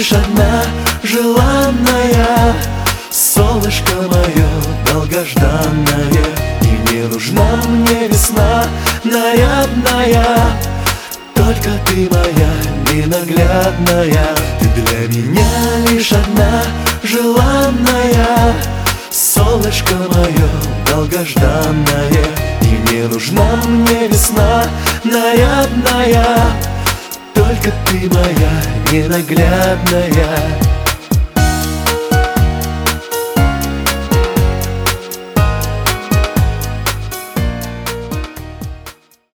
лишь одна желанная, солнышко мое долгожданное. И не нужна мне весна нарядная, только ты моя ненаглядная. Ты для меня лишь одна желанная, солнышко мое долгожданное. И не нужна мне весна нарядная, только ты моя ненаглядная.